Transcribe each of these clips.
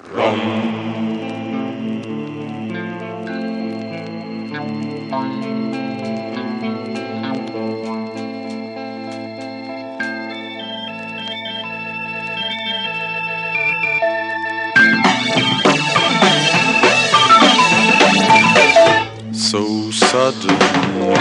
So suddenly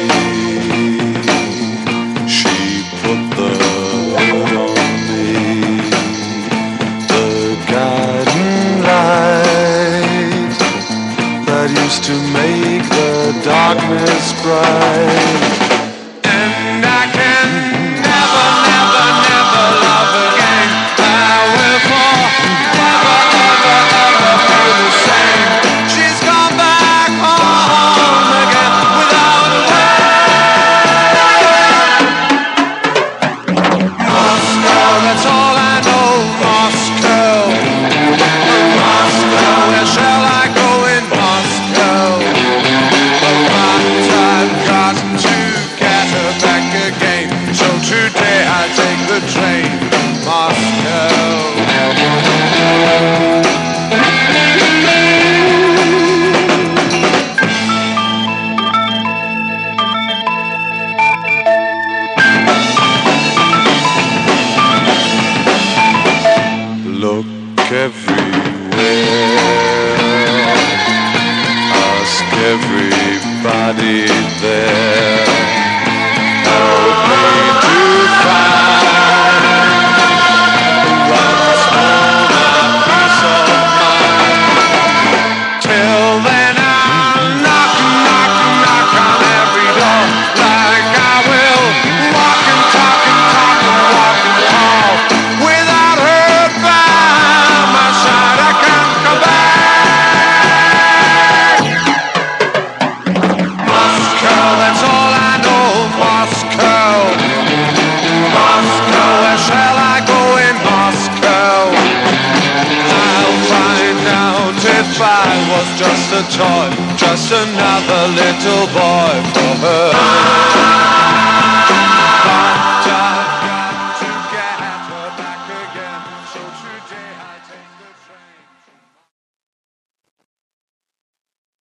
she put the hood on me, the guiding light that used to make the darkness bright. And I can never, never, never love again. I will forever, ever, ever feel the same. She's gone back home again without a word. Moscow, that's all I know. Moscow, Moscow, where shall I go in Moscow? But I've got to get her back again. So today I take the train, Moscow. Look everywhere, ask everybody there, help me to find what's for my peace of mind. Till then I'll knock, knock, knock on every door, like I will walk and talk and talk and walk and call. Without her by my side I can't come back. Moscow, that's all I know. Moscow, Moscow, where shall I go in Moscow? I'll find out if I was just a toy, just another little boy for her.